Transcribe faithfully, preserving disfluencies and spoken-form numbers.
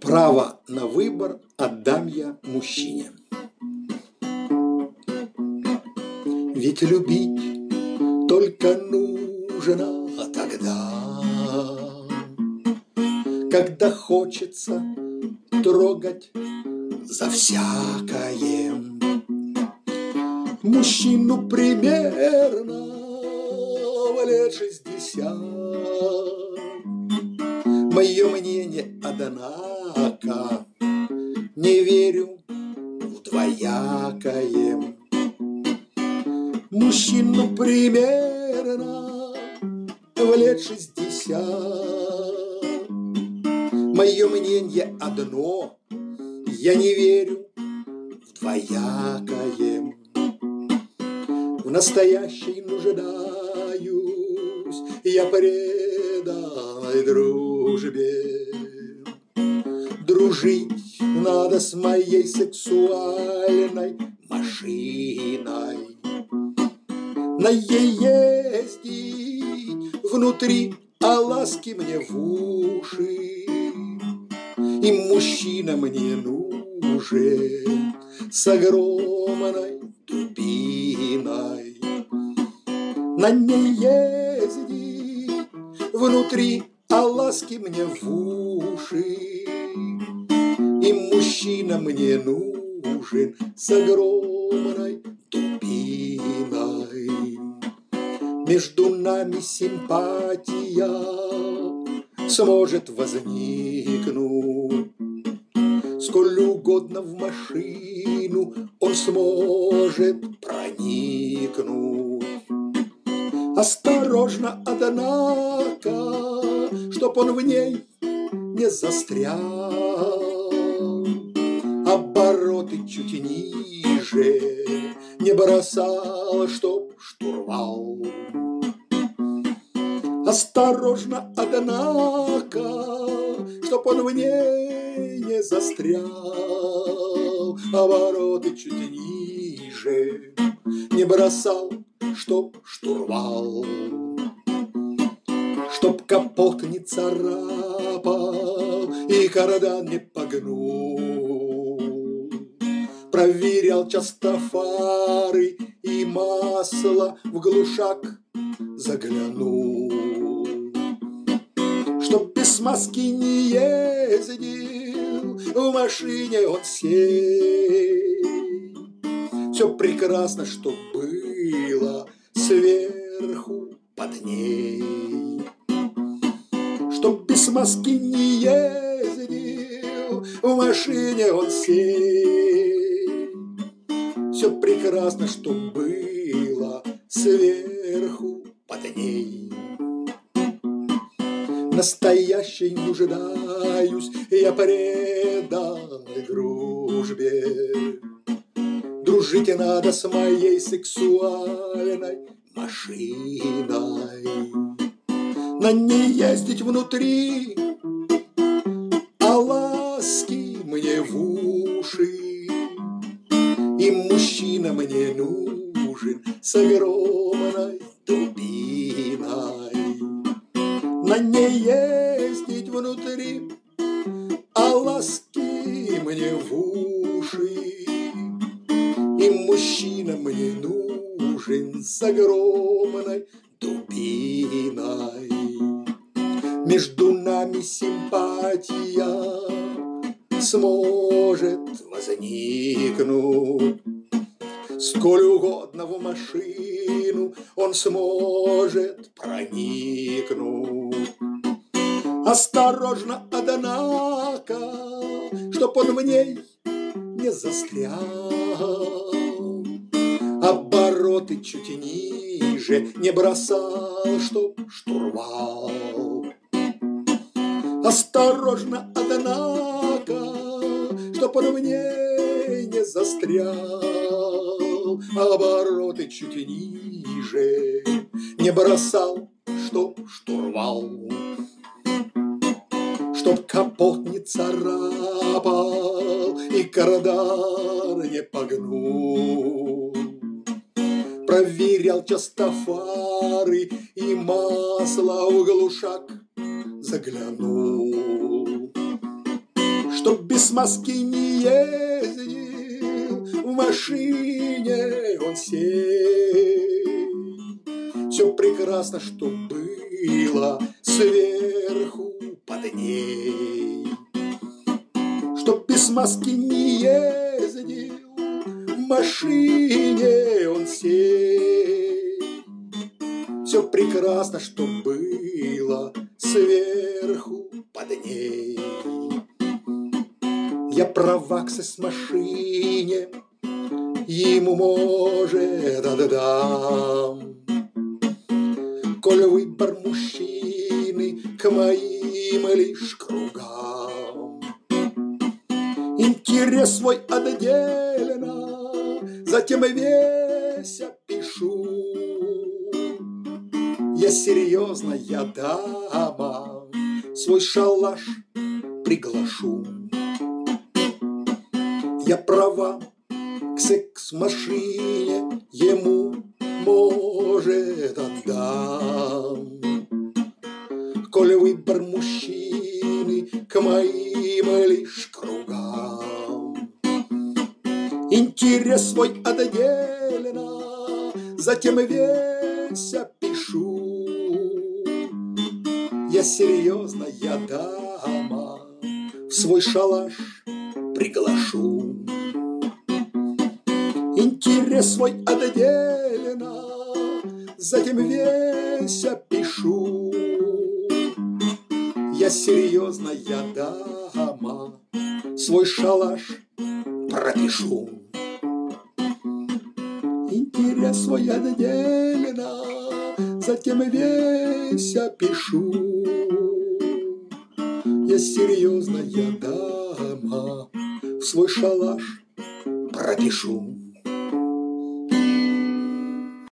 Право на выбор отдам я мужчине. Ведь любить только нужно тогда, когда хочется трогать за всякое. Мужчину примерно в лет шестьдесят. Мое мнение, однако, не верю в двоякое. Мужчину примерно в лет шестьдесят. Мое мнение одно, я не верю в двоякое. В настоящей нуждаюсь я преданной дружбе. Дружить надо с моей сексуальной машиной. На ей ездить внутри, а ласки мне в уши. И мужчина мне нужен с огромной дубиной. На ней ездить внутри, а ласки мне в уши. И мужчина мне нужен с огромной дубиной. Между нами симпатия сможет возникнуть. Сколь угодно в машину он сможет проникнуть. Осторожно, однако, чтоб он в ней не застрял. Обороты чуть ниже не бросал, чтоб штурвал. Осторожно, однако, чтоб он в ней не застрял. Обороты чуть ниже не бросал, чтоб штурвал. Чтоб капот не царапал и кардан не погнул. Проверял часто фары и масло в глушак заглянул. Чтоб без смазки не ездил, в машине он сей. Все прекрасно, что было сверху под ней. Чтоб без смазки не ездил, в машине он сей. Все прекрасно, что было сверху под ней. Настоящей нуждаюсь я преданной дружбе. Дружить надо с моей сексуальной машиной. На ней ездить внутри, а ласки мне в уши. И мужчина мне нужен с огромной дубиной. На ней ездить внутри, а ласки мне в уши. И мужчина мне нужен с огромной дубиной. Между нами симпатия сможет возникнуть. Сколь угодно в машину он сможет проникнуть. Осторожно, однако, чтоб он в ней не застрял. Обороты чуть ниже не бросал, чтоб штурвал. Осторожно, однако, чтоб он в ней не застрял. Обороты чуть ниже не бросал, чтоб штурвал. Чтоб капот не царапал и кардан не погнул. Проверял часто фары и масло в глушак заглянул. Чтоб без маски не ездил, в машине он сей. Все прекрасно, что было сверху под ней. Чтоб без маски не ездил, в машине он сей. Все прекрасно, что было сверху под ней. Я правакся с машине, ему, может, отдам. Коль выбор мужчины к моим лишь кругам. Интерес свой отдельно, затем весь опишу. Я серьезная дама, свой шалаш приглашу. Я права к секс-машине ему, может, отдам. Коль выбор мужчины к моим лишь кругам. Интерес свой отдельно, затем весь опишу. Я серьезная дама, в свой шалаш приглашу. Интерес свой отдельно, затем весь опишу. Я серьезная дама, свой шалаш пропишу. Интерес свой отдельно, затем весь опишу. Я серьезная дама, в свой шалаш пропишу.